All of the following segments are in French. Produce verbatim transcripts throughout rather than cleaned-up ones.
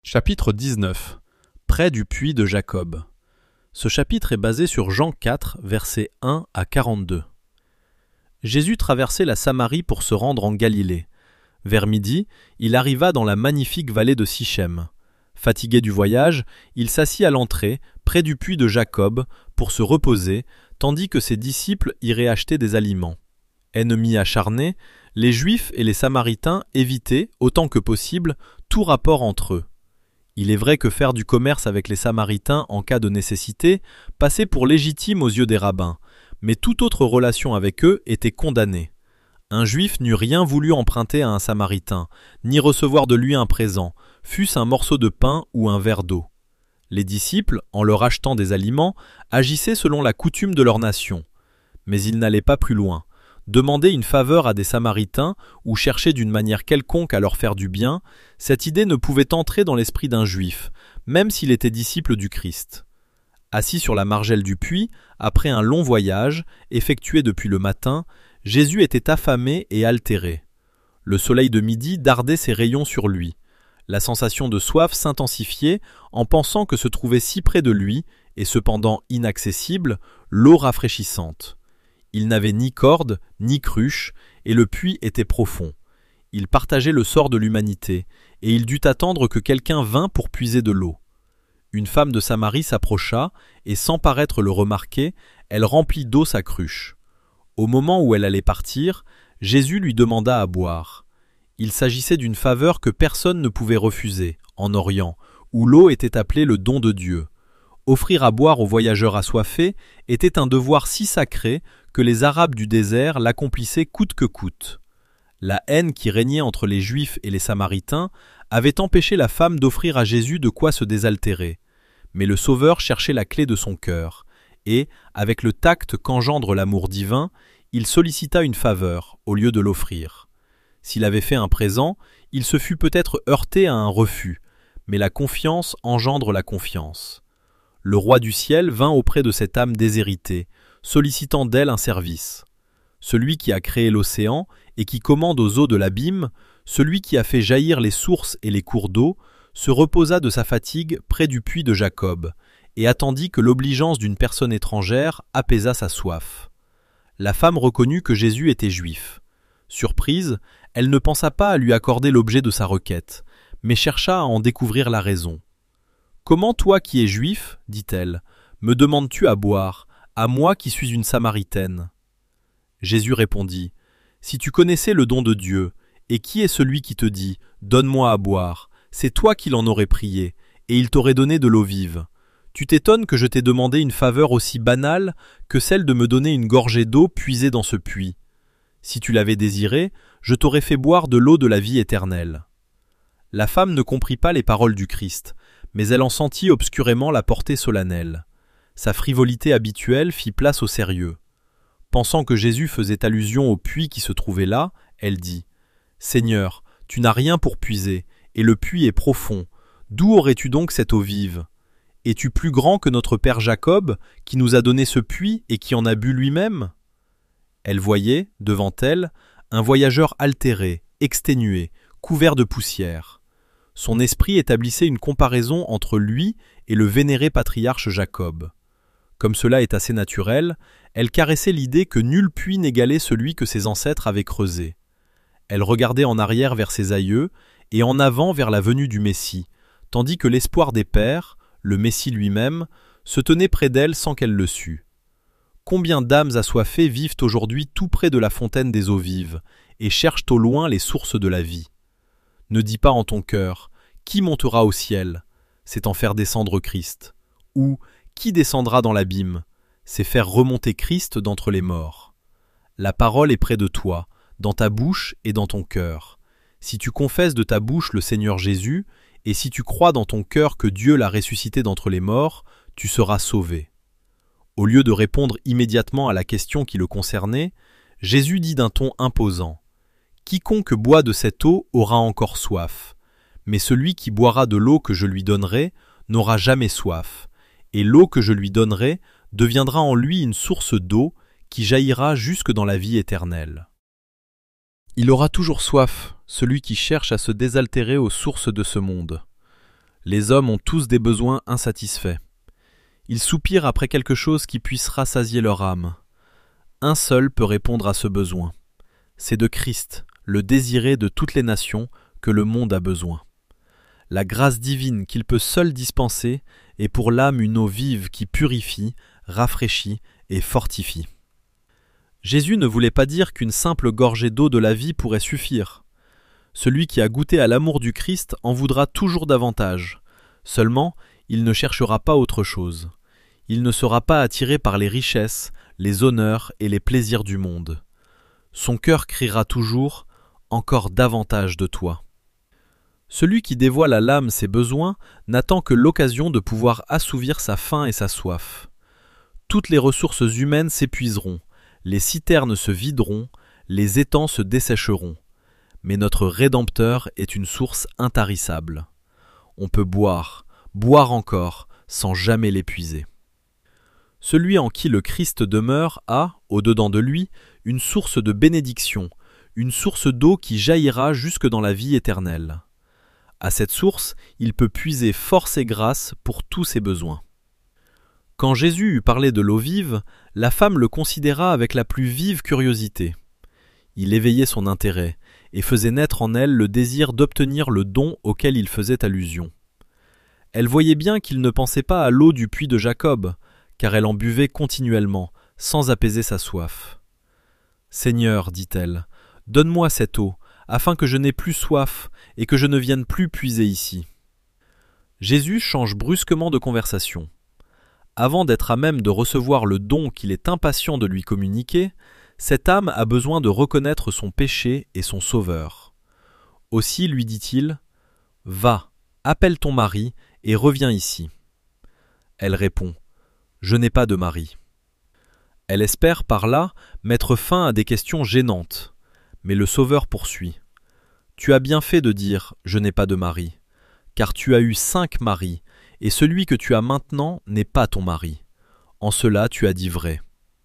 Chapitre dix-neuf. Près du puits de Jacob. Ce chapitre est basé sur Jean quatre, versets un à quarante-deux. Jésus traversait la Samarie pour se rendre en Galilée. Vers midi, il arriva dans la magnifique vallée de Sichem. Fatigué du voyage, il s'assit à l'entrée, près du puits de Jacob, pour se reposer, tandis que ses disciples iraient acheter des aliments. Ennemis acharnés, les Juifs et les Samaritains évitaient, autant que possible, tout rapport entre eux. Il est vrai que faire du commerce avec les Samaritains en cas de nécessité passait pour légitime aux yeux des rabbins, mais toute autre relation avec eux était condamnée. Un Juif n'eût rien voulu emprunter à un Samaritain, ni recevoir de lui un présent, fût-ce un morceau de pain ou un verre d'eau. Les disciples, en leur achetant des aliments, agissaient selon la coutume de leur nation. Mais ils n'allaient pas plus loin. Demander une faveur à des Samaritains ou chercher d'une manière quelconque à leur faire du bien, cette idée ne pouvait entrer dans l'esprit d'un Juif, même s'il était disciple du Christ. Assis sur la margelle du puits, après un long voyage, effectué depuis le matin, Jésus était affamé et altéré. Le soleil de midi dardait ses rayons sur lui. La sensation de soif s'intensifiait en pensant que se trouvait si près de lui, et cependant inaccessible, l'eau rafraîchissante. Il n'avait ni corde, ni cruche, et le puits était profond. Il partageait le sort de l'humanité, et il dut attendre que quelqu'un vînt pour puiser de l'eau. Une femme de Samarie s'approcha, et sans paraître le remarquer, elle remplit d'eau sa cruche. Au moment où elle allait partir, Jésus lui demanda à boire. Il s'agissait d'une faveur que personne ne pouvait refuser, en Orient, où l'eau était appelée le don de Dieu. Offrir à boire aux voyageurs assoiffés était un devoir si sacré que les Arabes du désert l'accomplissaient coûte que coûte. La haine qui régnait entre les Juifs et les Samaritains avait empêché la femme d'offrir à Jésus de quoi se désaltérer. Mais le Sauveur cherchait la clé de son cœur, et, avec le tact qu'engendre l'amour divin, il sollicita une faveur, au lieu de l'offrir. S'il avait fait un présent, il se fût peut-être heurté à un refus, mais la confiance engendre la confiance. Le roi du ciel vint auprès de cette âme déshéritée, sollicitant d'elle un service. Celui qui a créé l'océan et qui commande aux eaux de l'abîme, celui qui a fait jaillir les sources et les cours d'eau, se reposa de sa fatigue près du puits de Jacob, et attendit que l'obligeance d'une personne étrangère apaisât sa soif. La femme reconnut que Jésus était juif. Surprise, elle ne pensa pas à lui accorder l'objet de sa requête, mais chercha à en découvrir la raison. « Comment toi qui es juif, dit-elle, me demandes-tu à boire, à moi qui suis une Samaritaine ?» Jésus répondit, « Si tu connaissais le don de Dieu, et qui est celui qui te dit « Donne-moi à boire », c'est toi qui l'en aurais prié, et il t'aurait donné de l'eau vive. Tu t'étonnes que je t'ai demandé une faveur aussi banale que celle de me donner une gorgée d'eau puisée dans ce puits. Si tu l'avais désiré, je t'aurais fait boire de l'eau de la vie éternelle. » La femme ne comprit pas les paroles du Christ, mais elle en sentit obscurément la portée solennelle. Sa frivolité habituelle fit place au sérieux. Pensant que Jésus faisait allusion au puits qui se trouvait là, elle dit « Seigneur, tu n'as rien pour puiser, et le puits est profond. D'où aurais-tu donc cette eau vive ? Es-tu plus grand que notre père Jacob, qui nous a donné ce puits et qui en a bu lui-même » Elle voyait, devant elle, un voyageur altéré, exténué, couvert de poussière. Son esprit établissait une comparaison entre lui et le vénéré patriarche Jacob. Comme cela est assez naturel, elle caressait l'idée que nul puits n'égalait celui que ses ancêtres avaient creusé. Elle regardait en arrière vers ses aïeux et en avant vers la venue du Messie, tandis que l'espoir des pères, le Messie lui-même, se tenait près d'elle sans qu'elle le sût. Combien d'âmes assoiffées vivent aujourd'hui tout près de la fontaine des eaux vives et cherchent au loin les sources de la vie. Ne dis pas en ton cœur « Qui montera au ciel ?» C'est en faire descendre Christ. Ou « Qui descendra dans l'abîme ?» C'est faire remonter Christ d'entre les morts. La parole est près de toi, dans ta bouche et dans ton cœur. Si tu confesses de ta bouche le Seigneur Jésus, et si tu crois dans ton cœur que Dieu l'a ressuscité d'entre les morts, tu seras sauvé. Au lieu de répondre immédiatement à la question qui le concernait, Jésus dit d'un ton imposant « Quiconque boit de cette eau aura encore soif, mais celui qui boira de l'eau que je lui donnerai n'aura jamais soif, et l'eau que je lui donnerai deviendra en lui une source d'eau qui jaillira jusque dans la vie éternelle. » Il aura toujours soif, celui qui cherche à se désaltérer aux sources de ce monde. Les hommes ont tous des besoins insatisfaits. Ils soupirent après quelque chose qui puisse rassasier leur âme. Un seul peut répondre à ce besoin. C'est de Christ, le désiré de toutes les nations, que le monde a besoin. La grâce divine qu'il peut seul dispenser est pour l'âme une eau vive qui purifie, rafraîchit et fortifie. Jésus ne voulait pas dire qu'une simple gorgée d'eau de la vie pourrait suffire. Celui qui a goûté à l'amour du Christ en voudra toujours davantage. Seulement, il ne cherchera pas autre chose. Il ne sera pas attiré par les richesses, les honneurs et les plaisirs du monde. Son cœur criera toujours « Encore davantage de toi ». Celui qui dévoile à l'âme ses besoins n'attend que l'occasion de pouvoir assouvir sa faim et sa soif. Toutes les ressources humaines s'épuiseront, les citernes se videront, les étangs se dessécheront. Mais notre Rédempteur est une source intarissable. On peut boire, boire encore, sans jamais l'épuiser. Celui en qui le Christ demeure a, au-dedans de lui, une source de bénédiction, une source d'eau qui jaillira jusque dans la vie éternelle. À cette source, il peut puiser force et grâce pour tous ses besoins. Quand Jésus eut parlé de l'eau vive, la femme le considéra avec la plus vive curiosité. Il éveillait son intérêt et faisait naître en elle le désir d'obtenir le don auquel il faisait allusion. Elle voyait bien qu'il ne pensait pas à l'eau du puits de Jacob, car elle en buvait continuellement, sans apaiser sa soif. « Seigneur, dit-elle, donne-moi cette eau, afin que je n'aie plus soif et que je ne vienne plus puiser ici. » Jésus change brusquement de conversation. Avant d'être à même de recevoir le don qu'il est impatient de lui communiquer, cette âme a besoin de reconnaître son péché et son Sauveur. Aussi lui dit-il « Va, appelle ton mari et reviens ici. » Elle répond « Je n'ai pas de mari. » Elle espère par là mettre fin à des questions gênantes, mais le Sauveur poursuit « Tu as bien fait de dire « Je n'ai pas de mari », car tu as eu cinq maris, et celui que tu as maintenant n'est pas ton mari. En cela tu as dit vrai. »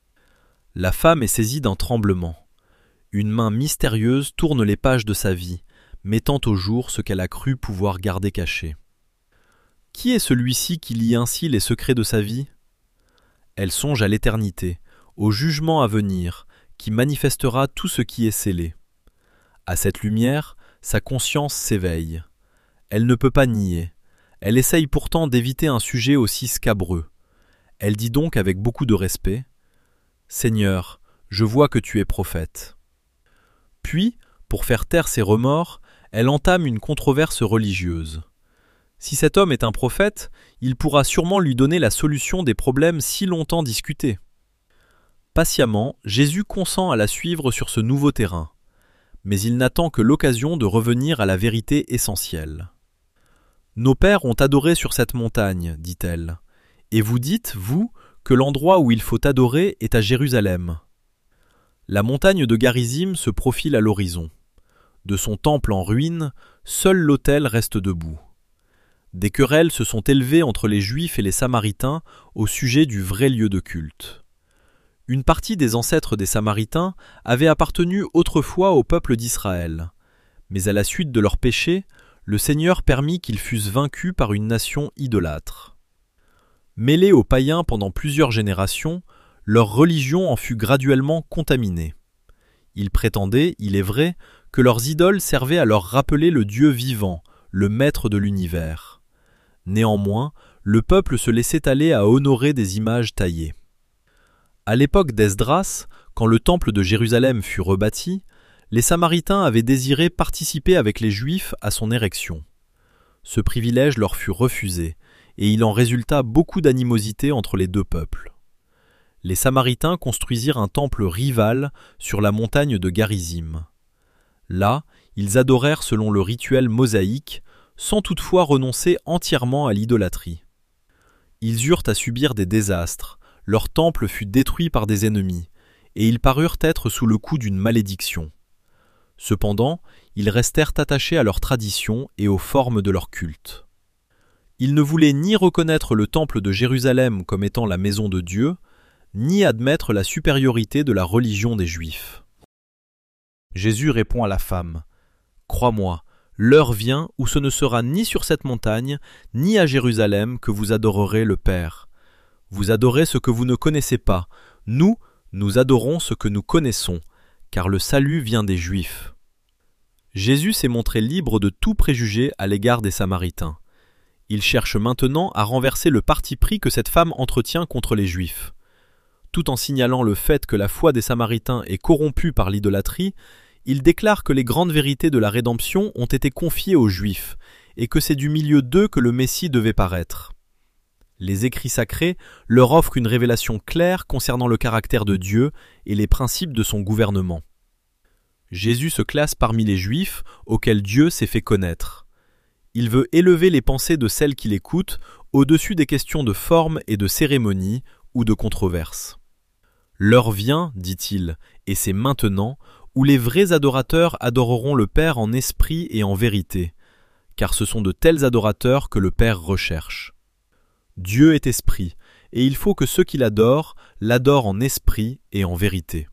La femme est saisie d'un tremblement. Une main mystérieuse tourne les pages de sa vie, mettant au jour ce qu'elle a cru pouvoir garder caché. Qui est celui-ci qui lit ainsi les secrets de sa vie ? Elle songe à l'éternité, au jugement à venir, qui manifestera tout ce qui est scellé. À cette lumière, sa conscience s'éveille. Elle ne peut pas nier. Elle essaye pourtant d'éviter un sujet aussi scabreux. Elle dit donc avec beaucoup de respect « Seigneur, je vois que tu es prophète. » Puis, pour faire taire ses remords, elle entame une controverse religieuse. Si cet homme est un prophète, il pourra sûrement lui donner la solution des problèmes si longtemps discutés. Patiemment, Jésus consent à la suivre sur ce nouveau terrain, mais il n'attend que l'occasion de revenir à la vérité essentielle. « Nos pères ont adoré sur cette montagne, dit-elle, et vous dites, vous, que l'endroit où il faut adorer est à Jérusalem. » La montagne de Garizim se profile à l'horizon. De son temple en ruine, seul l'autel reste debout. Des querelles se sont élevées entre les Juifs et les Samaritains au sujet du vrai lieu de culte. Une partie des ancêtres des Samaritains avait appartenu autrefois au peuple d'Israël, mais à la suite de leurs péchés, le Seigneur permit qu'ils fussent vaincus par une nation idolâtre. Mêlés aux païens pendant plusieurs générations, leur religion en fut graduellement contaminée. Ils prétendaient, il est vrai, que leurs idoles servaient à leur rappeler le Dieu vivant, le maître de l'univers. Néanmoins, le peuple se laissait aller à honorer des images taillées. À l'époque d'Esdras, quand le temple de Jérusalem fut rebâti, les Samaritains avaient désiré participer avec les Juifs à son érection. Ce privilège leur fut refusé, et il en résulta beaucoup d'animosité entre les deux peuples. Les Samaritains construisirent un temple rival sur la montagne de Garizim. Là, ils adorèrent selon le rituel mosaïque, sans toutefois renoncer entièrement à l'idolâtrie. Ils eurent à subir des désastres, leur temple fut détruit par des ennemis, et ils parurent être sous le coup d'une malédiction. Cependant, ils restèrent attachés à leurs traditions et aux formes de leur culte. Ils ne voulaient ni reconnaître le temple de Jérusalem comme étant la maison de Dieu, ni admettre la supériorité de la religion des Juifs. Jésus répond à la femme : « Crois-moi, L'heure vient où ce ne sera ni sur cette montagne, ni à Jérusalem que vous adorerez le Père. Vous adorez ce que vous ne connaissez pas. Nous, nous adorons ce que nous connaissons, car le salut vient des Juifs. » Jésus s'est montré libre de tout préjugé à l'égard des Samaritains. Il cherche maintenant à renverser le parti pris que cette femme entretient contre les Juifs. Tout en signalant le fait que la foi des Samaritains est corrompue par l'idolâtrie, il déclare que les grandes vérités de la rédemption ont été confiées aux Juifs et que c'est du milieu d'eux que le Messie devait paraître. Les écrits sacrés leur offrent une révélation claire concernant le caractère de Dieu et les principes de son gouvernement. Jésus se classe parmi les Juifs auxquels Dieu s'est fait connaître. Il veut élever les pensées de celles qui l'écoutent au-dessus des questions de forme et de cérémonie ou de controverse. L'heure vient, dit-il, et c'est maintenant, où les vrais adorateurs adoreront le Père en esprit et en vérité, car ce sont de tels adorateurs que le Père recherche. Dieu est esprit, et il faut que ceux qui l'adorent l'adorent en esprit et en vérité.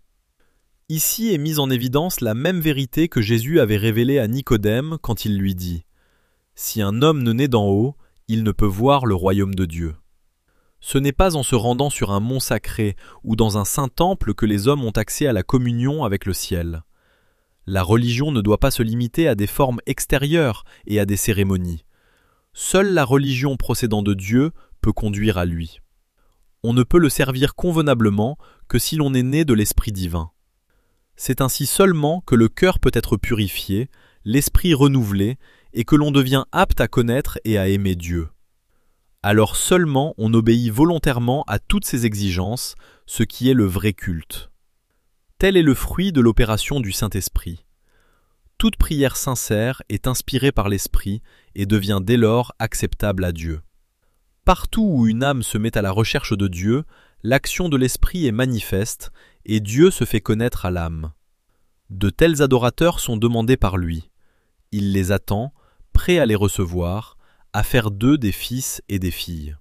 Ici est mise en évidence la même vérité que Jésus avait révélée à Nicodème quand il lui dit « Si un homme ne naît d'en haut, il ne peut voir le royaume de Dieu. » Ce n'est pas en se rendant sur un mont sacré ou dans un saint temple que les hommes ont accès à la communion avec le ciel. La religion ne doit pas se limiter à des formes extérieures et à des cérémonies. Seule la religion procédant de Dieu peut conduire à lui. On ne peut le servir convenablement que si l'on est né de l'Esprit divin. C'est ainsi seulement que le cœur peut être purifié, l'esprit renouvelé, et que l'on devient apte à connaître et à aimer Dieu. Alors seulement on obéit volontairement à toutes ces exigences, ce qui est le vrai culte. Tel est le fruit de l'opération du Saint-Esprit. Toute prière sincère est inspirée par l'Esprit et devient dès lors acceptable à Dieu. Partout où une âme se met à la recherche de Dieu, l'action de l'Esprit est manifeste et Dieu se fait connaître à l'âme. De tels adorateurs sont demandés par lui. Il les attend, prêt à les recevoir, à faire d'eux des fils et des filles.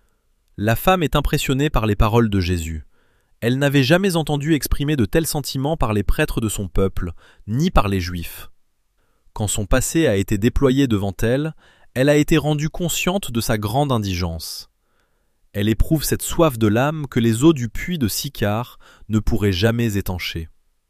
La femme est impressionnée par les paroles de Jésus. Elle n'avait jamais entendu exprimer de tels sentiments par les prêtres de son peuple, ni par les Juifs. Quand son passé a été déployé devant elle, elle a été rendue consciente de sa grande indigence. Elle éprouve cette soif de l'âme que les eaux du puits de Sychar ne pourraient jamais étancher.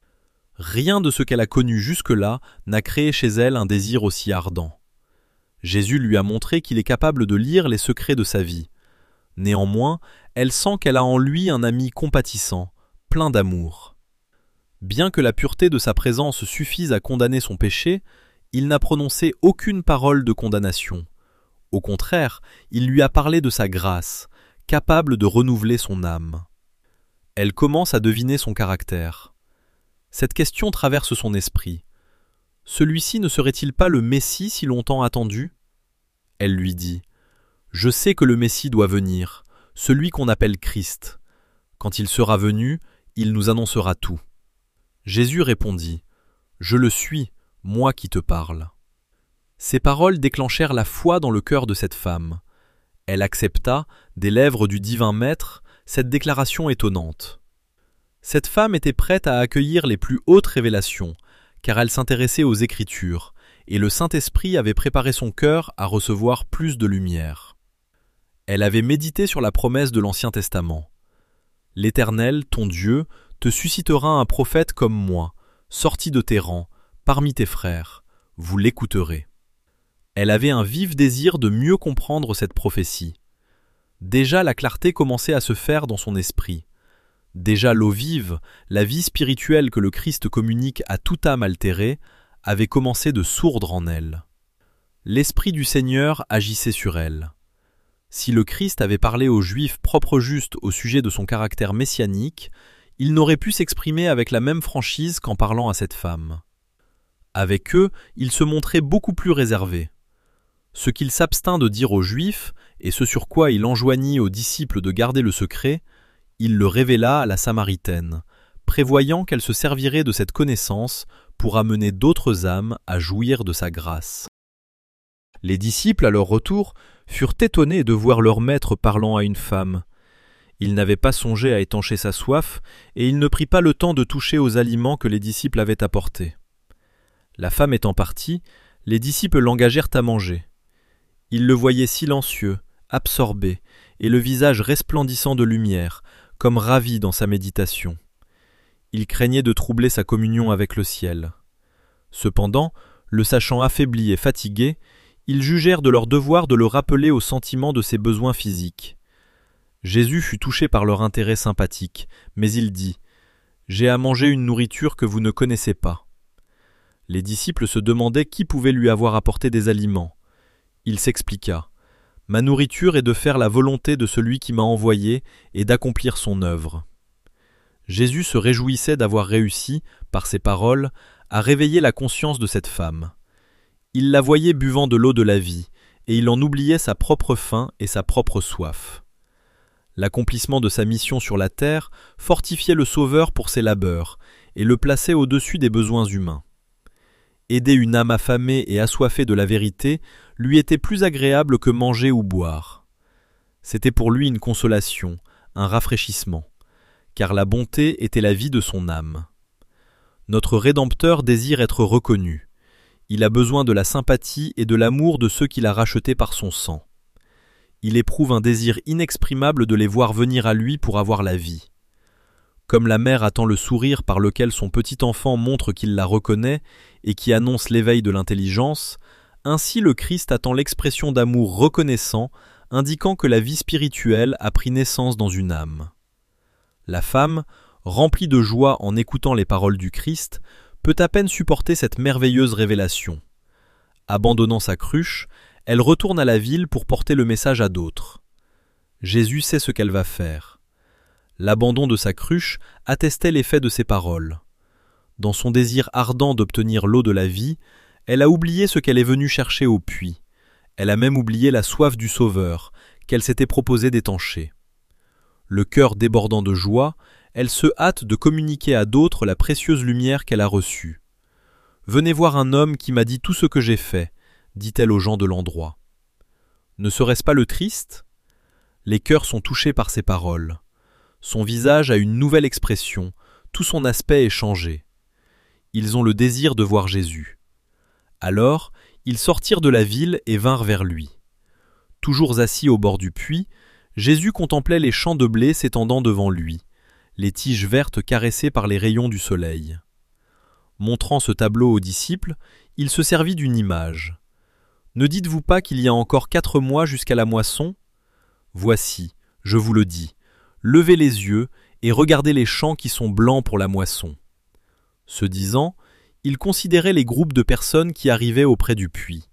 Rien de ce qu'elle a connu jusque-là n'a créé chez elle un désir aussi ardent. Jésus lui a montré qu'il est capable de lire les secrets de sa vie. Néanmoins, elle sent qu'elle a en lui un ami compatissant, plein d'amour. Bien que la pureté de sa présence suffise à condamner son péché, il n'a prononcé aucune parole de condamnation. Au contraire, il lui a parlé de sa grâce, capable de renouveler son âme. Elle commence à deviner son caractère. Cette question traverse son esprit. Celui-ci ne serait-il pas le Messie si longtemps attendu ? Elle lui dit « Je sais que le Messie doit venir, celui qu'on appelle Christ. Quand il sera venu, il nous annoncera tout. » Jésus répondit « Je le suis, moi qui te parle. » Ces paroles déclenchèrent la foi dans le cœur de cette femme. Elle accepta, des lèvres du divin Maître, cette déclaration étonnante. Cette femme était prête à accueillir les plus hautes révélations, car elle s'intéressait aux Écritures, et le Saint-Esprit avait préparé son cœur à recevoir plus de lumière. Elle avait médité sur la promesse de l'Ancien Testament. « L'Éternel, ton Dieu, te suscitera un prophète comme moi, sorti de tes rangs, parmi tes frères, vous l'écouterez. » Elle avait un vif désir de mieux comprendre cette prophétie. Déjà la clarté commençait à se faire dans son esprit. Déjà l'eau vive, la vie spirituelle que le Christ communique à toute âme altérée, avait commencé de sourdre en elle. L'Esprit du Seigneur agissait sur elle. Si le Christ avait parlé aux Juifs propres justes au sujet de son caractère messianique, il n'aurait pu s'exprimer avec la même franchise qu'en parlant à cette femme. Avec eux, il se montrait beaucoup plus réservé. Ce qu'il s'abstint de dire aux Juifs, et ce sur quoi il enjoignit aux disciples de garder le secret, il le révéla à la Samaritaine, prévoyant qu'elle se servirait de cette connaissance pour amener d'autres âmes à jouir de sa grâce. Les disciples, à leur retour, furent étonnés de voir leur maître parlant à une femme. Il n'avait pas songé à étancher sa soif, et il ne prit pas le temps de toucher aux aliments que les disciples avaient apportés. La femme étant partie, les disciples l'engagèrent à manger. Ils le voyaient silencieux, absorbé, et le visage resplendissant de lumière, comme ravi dans sa méditation. Ils craignaient de troubler sa communion avec le ciel. Cependant, le sachant affaibli et fatigué, ils jugèrent de leur devoir de le rappeler au sentiment de ses besoins physiques. Jésus fut touché par leur intérêt sympathique, mais il dit « J'ai à manger une nourriture que vous ne connaissez pas. » Les disciples se demandaient qui pouvait lui avoir apporté des aliments. Il s'expliqua « Ma nourriture est de faire la volonté de celui qui m'a envoyé et d'accomplir son œuvre. » Jésus se réjouissait d'avoir réussi, par ses paroles, à réveiller la conscience de cette femme. Il la voyait buvant de l'eau de la vie, et il en oubliait sa propre faim et sa propre soif. L'accomplissement de sa mission sur la terre fortifiait le Sauveur pour ses labeurs, et le plaçait au-dessus des besoins humains. Aider une âme affamée et assoiffée de la vérité lui était plus agréable que manger ou boire. C'était pour lui une consolation, un rafraîchissement, car la bonté était la vie de son âme. Notre Rédempteur désire être reconnu. Il a besoin de la sympathie et de l'amour de ceux qu'il a rachetés par son sang. Il éprouve un désir inexprimable de les voir venir à lui pour avoir la vie. Comme la mère attend le sourire par lequel son petit enfant montre qu'il la reconnaît et qui annonce l'éveil de l'intelligence, ainsi le Christ attend l'expression d'amour reconnaissant, indiquant que la vie spirituelle a pris naissance dans une âme. La femme, remplie de joie en écoutant les paroles du Christ, peut à peine supporter cette merveilleuse révélation. Abandonnant sa cruche, elle retourne à la ville pour porter le message à d'autres. Jésus sait ce qu'elle va faire. L'abandon de sa cruche attestait l'effet de ses paroles. Dans son désir ardent d'obtenir l'eau de la vie, elle a oublié ce qu'elle est venue chercher au puits. Elle a même oublié la soif du Sauveur, qu'elle s'était proposé d'étancher. Le cœur débordant de joie, elle se hâte de communiquer à d'autres la précieuse lumière qu'elle a reçue. « Venez voir un homme qui m'a dit tout ce que j'ai fait », dit-elle aux gens de l'endroit. Ne serait-ce pas le triste ? Les cœurs sont touchés par ces paroles. Son visage a une nouvelle expression, tout son aspect est changé. Ils ont le désir de voir Jésus. Alors, ils sortirent de la ville et vinrent vers lui. Toujours assis au bord du puits, Jésus contemplait les champs de blé s'étendant devant lui, les tiges vertes caressées par les rayons du soleil. Montrant ce tableau aux disciples, il se servit d'une image. « Ne dites-vous pas qu'il y a encore quatre mois jusqu'à la moisson ? Voici, je vous le dis, levez les yeux et regardez les champs qui sont blancs pour la moisson. » Ce disant, il considérait les groupes de personnes qui arrivaient auprès du puits.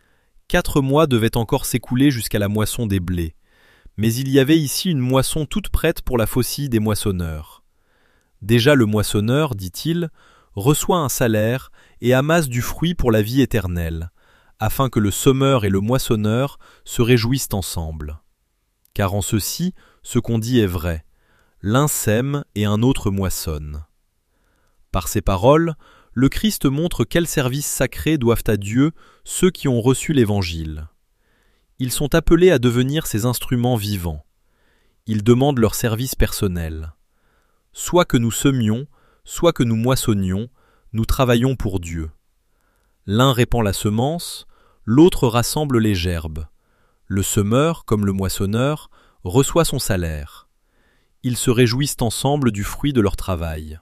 Quatre mois devaient encore s'écouler jusqu'à la moisson des blés. Mais il y avait ici une moisson toute prête pour la faucille des moissonneurs. Déjà le moissonneur, dit-il, reçoit un salaire et amasse du fruit pour la vie éternelle, afin que le semeur et le moissonneur se réjouissent ensemble. Car en ceci, ce qu'on dit est vrai, l'un sème et un autre moissonne. Par ces paroles, le Christ montre quel service sacré doivent à Dieu ceux qui ont reçu l'Évangile. Ils sont appelés à devenir ses instruments vivants. Ils demandent leur service personnel. Soit que nous semions, soit que nous moissonnions, nous travaillons pour Dieu. L'un répand la semence, l'autre rassemble les gerbes. Le semeur, comme le moissonneur, reçoit son salaire. Ils se réjouissent ensemble du fruit de leur travail.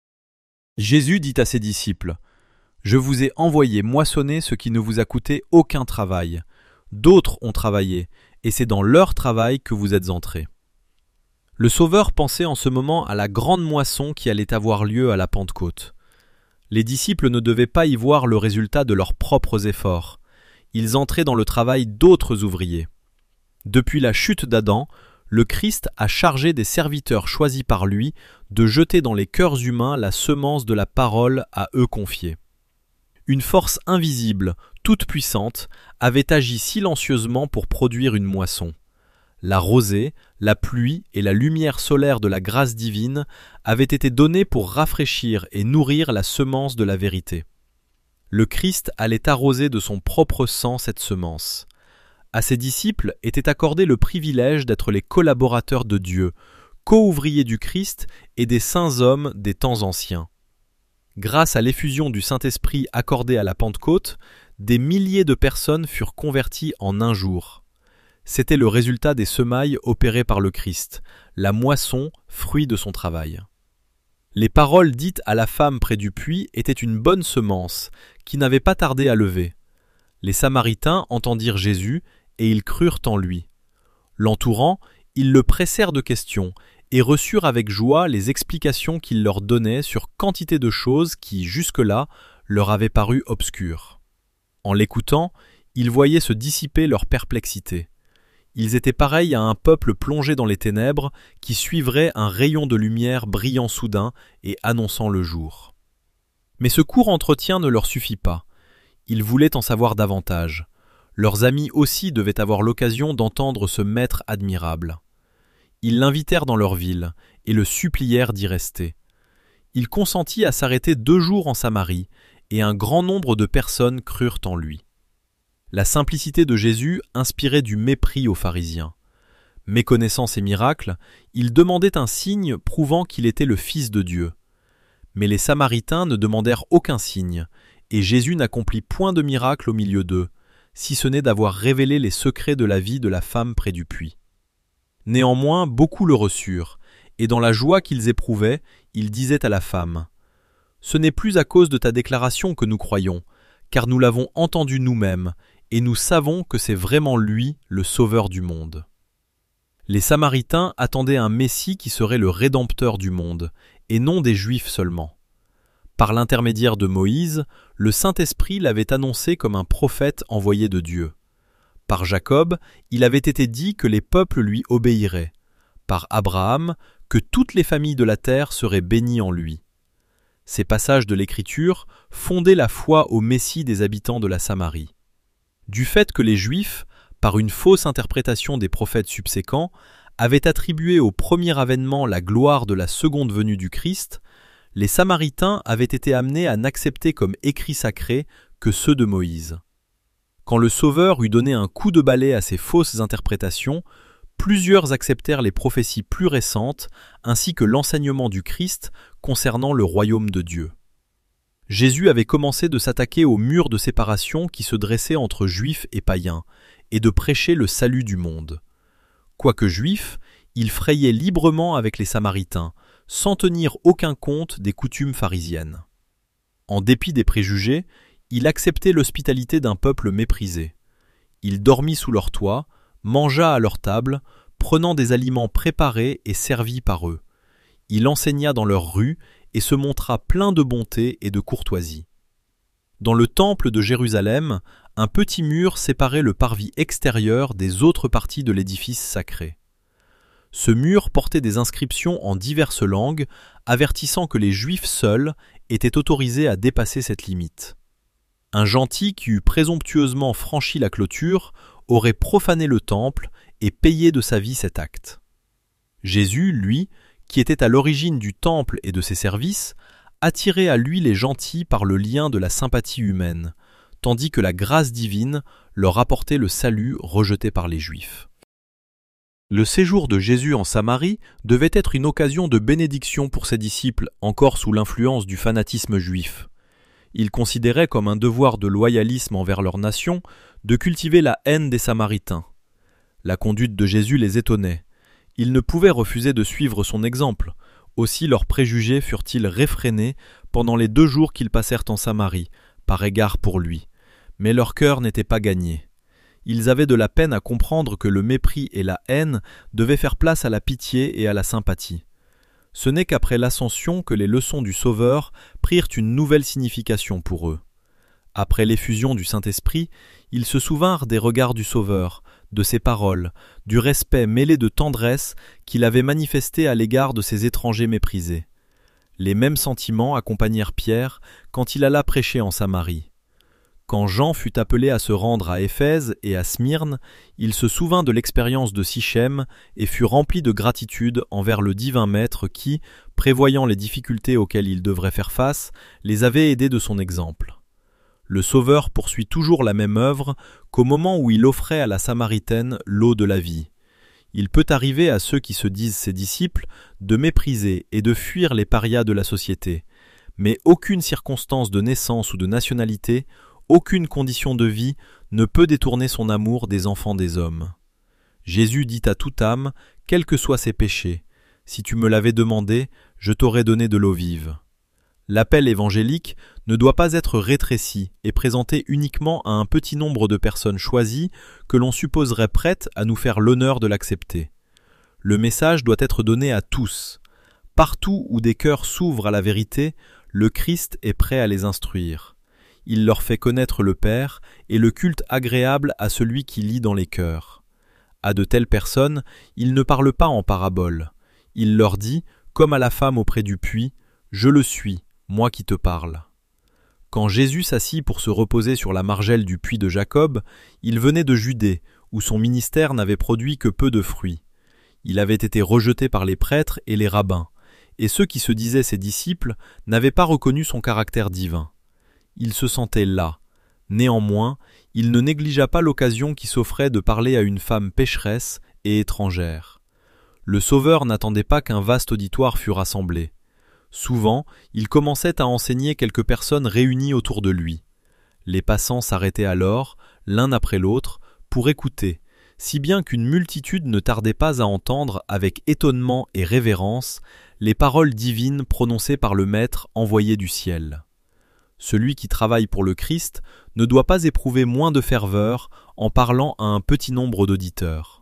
Jésus dit à ses disciples : « Je vous ai envoyé moissonner ce qui ne vous a coûté aucun travail. D'autres ont travaillé, et c'est dans leur travail que vous êtes entrés. » Le Sauveur pensait en ce moment à la grande moisson qui allait avoir lieu à la Pentecôte. Les disciples ne devaient pas y voir le résultat de leurs propres efforts. Ils entraient dans le travail d'autres ouvriers. Depuis la chute d'Adam, le Christ a chargé des serviteurs choisis par lui de jeter dans les cœurs humains la semence de la parole à eux confiée. Une force invisible, toute puissante, avait agi silencieusement pour produire une moisson. La rosée, la pluie et la lumière solaire de la grâce divine avaient été données pour rafraîchir et nourrir la semence de la vérité. Le Christ allait arroser de son propre sang cette semence. À ses disciples était accordé le privilège d'être les collaborateurs de Dieu, co-ouvriers du Christ et des saints hommes des temps anciens. Grâce à l'effusion du Saint-Esprit accordée à la Pentecôte, Des milliers de personnes furent converties en un jour. C'était le résultat des semailles opérées par le Christ, la moisson, fruit de son travail. Les paroles dites à la femme près du puits étaient une bonne semence, qui n'avait pas tardé à lever. Les Samaritains entendirent Jésus, et ils crurent en lui. L'entourant, ils le pressèrent de questions, et reçurent avec joie les explications qu'il leur donnait sur quantité de choses qui, jusque-là, leur avaient paru obscures. En l'écoutant, ils voyaient se dissiper leur perplexité. Ils étaient pareils à un peuple plongé dans les ténèbres qui suivrait un rayon de lumière brillant soudain et annonçant le jour. Mais ce court entretien ne leur suffit pas. Ils voulaient en savoir davantage. Leurs amis aussi devaient avoir l'occasion d'entendre ce maître admirable. Ils l'invitèrent dans leur ville et le supplièrent d'y rester. Il consentit à s'arrêter deux jours en Samarie, et un grand nombre de personnes crurent en lui. La simplicité de Jésus inspirait du mépris aux pharisiens. Méconnaissant ses miracles, ils demandaient un signe prouvant qu'il était le Fils de Dieu. Mais les Samaritains ne demandèrent aucun signe, et Jésus n'accomplit point de miracle au milieu d'eux, si ce n'est d'avoir révélé les secrets de la vie de la femme près du puits. Néanmoins, beaucoup le reçurent, et dans la joie qu'ils éprouvaient, ils disaient à la femme : « Ce n'est plus à cause de ta déclaration que nous croyons, car nous l'avons entendu nous-mêmes, et nous savons que c'est vraiment lui le Sauveur du monde. » Les Samaritains attendaient un Messie qui serait le Rédempteur du monde, et non des Juifs seulement. Par l'intermédiaire de Moïse, le Saint-Esprit l'avait annoncé comme un prophète envoyé de Dieu. Par Jacob, il avait été dit que les peuples lui obéiraient. Par Abraham, que toutes les familles de la terre seraient bénies en lui. Ces passages de l'Écriture fondaient la foi au Messie des habitants de la Samarie. Du fait que les Juifs, par une fausse interprétation des prophètes subséquents, avaient attribué au premier avènement la gloire de la seconde venue du Christ, les Samaritains avaient été amenés à n'accepter comme écrits sacrés que ceux de Moïse. Quand le Sauveur eut donné un coup de balai à ces fausses interprétations, plusieurs acceptèrent les prophéties plus récentes ainsi que l'enseignement du Christ concernant le royaume de Dieu. Jésus avait commencé de s'attaquer au mur de séparation qui se dressait entre Juifs et païens, et de prêcher le salut du monde. Quoique juif, il frayait librement avec les Samaritains, sans tenir aucun compte des coutumes pharisiennes. En dépit des préjugés, il acceptait l'hospitalité d'un peuple méprisé. Il dormit sous leur toit, mangea à leur table, prenant des aliments préparés et servis par eux. Il enseigna dans leurs rues et se montra plein de bonté et de courtoisie. Dans le temple de Jérusalem, un petit mur séparait le parvis extérieur des autres parties de l'édifice sacré. Ce mur portait des inscriptions en diverses langues, avertissant que les Juifs seuls étaient autorisés à dépasser cette limite. Un gentil qui eût présomptueusement franchi la clôture aurait profané le temple et payé de sa vie cet acte. Jésus, lui, qui était à l'origine du temple et de ses services, attirait à lui les gentils par le lien de la sympathie humaine, tandis que la grâce divine leur apportait le salut rejeté par les Juifs. Le séjour de Jésus en Samarie devait être une occasion de bénédiction pour ses disciples, encore sous l'influence du fanatisme juif. Ils considéraient comme un devoir de loyalisme envers leur nation de cultiver la haine des Samaritains. La conduite de Jésus les étonnait. Ils ne pouvaient refuser de suivre son exemple. Aussi leurs préjugés furent-ils réfrénés pendant les deux jours qu'ils passèrent en Samarie, par égard pour lui. Mais leur cœur n'était pas gagné. Ils avaient de la peine à comprendre que le mépris et la haine devaient faire place à la pitié et à la sympathie. Ce n'est qu'après l'ascension que les leçons du Sauveur prirent une nouvelle signification pour eux. Après l'effusion du Saint-Esprit, ils se souvinrent des regards du Sauveur, de ses paroles, du respect mêlé de tendresse qu'il avait manifesté à l'égard de ces étrangers méprisés. Les mêmes sentiments accompagnèrent Pierre quand il alla prêcher en Samarie. Quand Jean fut appelé à se rendre à Éphèse et à Smyrne, il se souvint de l'expérience de Sichem et fut rempli de gratitude envers le divin Maître qui, prévoyant les difficultés auxquelles il devrait faire face, les avait aidés de son exemple. Le Sauveur poursuit toujours la même œuvre qu'au moment où il offrait à la Samaritaine l'eau de la vie. Il peut arriver à ceux qui se disent ses disciples de mépriser et de fuir les parias de la société, mais aucune circonstance de naissance ou de nationalité, aucune condition de vie ne peut détourner son amour des enfants des hommes. Jésus dit à toute âme, quels que soient ses péchés, « Si tu me l'avais demandé, je t'aurais donné de l'eau vive ». L'appel évangélique ne doit pas être rétréci et présenté uniquement à un petit nombre de personnes choisies que l'on supposerait prêtes à nous faire l'honneur de l'accepter. Le message doit être donné à tous. Partout où des cœurs s'ouvrent à la vérité, le Christ est prêt à les instruire. Il leur fait connaître le Père et le culte agréable à celui qui lit dans les cœurs. À de telles personnes, il ne parle pas en parabole. Il leur dit, comme à la femme auprès du puits, « Je le suis, moi qui te parle ». Quand Jésus s'assit pour se reposer sur la margelle du puits de Jacob, il venait de Judée, où son ministère n'avait produit que peu de fruits. Il avait été rejeté par les prêtres et les rabbins, et ceux qui se disaient ses disciples n'avaient pas reconnu son caractère divin. Il se sentait las. Néanmoins, il ne négligea pas l'occasion qui s'offrait de parler à une femme pécheresse et étrangère. Le Sauveur n'attendait pas qu'un vaste auditoire fût rassemblé. Souvent, il commençait à enseigner quelques personnes réunies autour de lui. Les passants s'arrêtaient alors, l'un après l'autre, pour écouter, si bien qu'une multitude ne tardait pas à entendre avec étonnement et révérence les paroles divines prononcées par le Maître envoyé du ciel. Celui qui travaille pour le Christ ne doit pas éprouver moins de ferveur en parlant à un petit nombre d'auditeurs.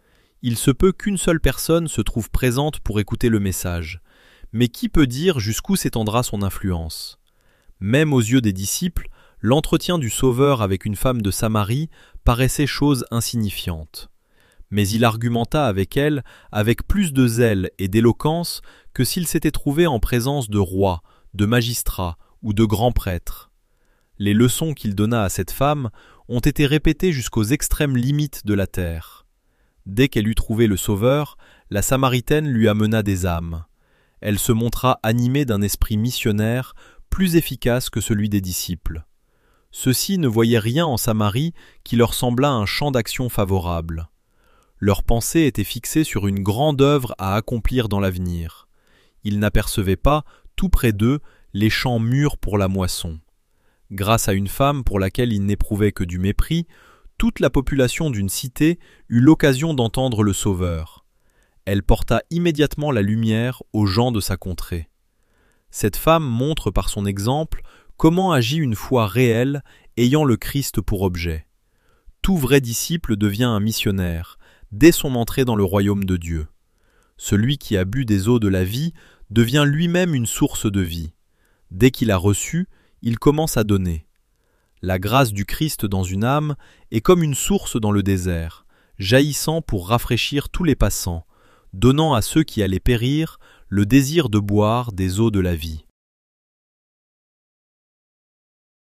Il se peut qu'une seule personne se trouve présente pour écouter le message, mais qui peut dire jusqu'où s'étendra son influence? Même aux yeux des disciples, l'entretien du Sauveur avec une femme de Samarie paraissait chose insignifiante. Mais il argumenta avec elle avec plus de zèle et d'éloquence que s'il s'était trouvé en présence de rois, de magistrats ou de grands prêtres. Les leçons qu'il donna à cette femme ont été répétées jusqu'aux extrêmes limites de la terre. Dès qu'elle eut trouvé le Sauveur, la Samaritaine lui amena des âmes. Elle se montra animée d'un esprit missionnaire plus efficace que celui des disciples. Ceux-ci ne voyaient rien en Samarie qui leur semblât un champ d'action favorable. Leur pensée était fixée sur une grande œuvre à accomplir dans l'avenir. Ils n'apercevaient pas, tout près d'eux, les champs mûrs pour la moisson. Grâce à une femme pour laquelle ils n'éprouvaient que du mépris, toute la population d'une cité eut l'occasion d'entendre le Sauveur. Elle porta immédiatement la lumière aux gens de sa contrée. Cette femme montre par son exemple comment agit une foi réelle ayant le Christ pour objet. Tout vrai disciple devient un missionnaire, dès son entrée dans le royaume de Dieu. Celui qui a bu des eaux de la vie devient lui-même une source de vie. Dès qu'il a reçu, il commence à donner. La grâce du Christ dans une âme est comme une source dans le désert, jaillissant pour rafraîchir tous les passants, donnant à ceux qui allaient périr le désir de boire des eaux de la vie.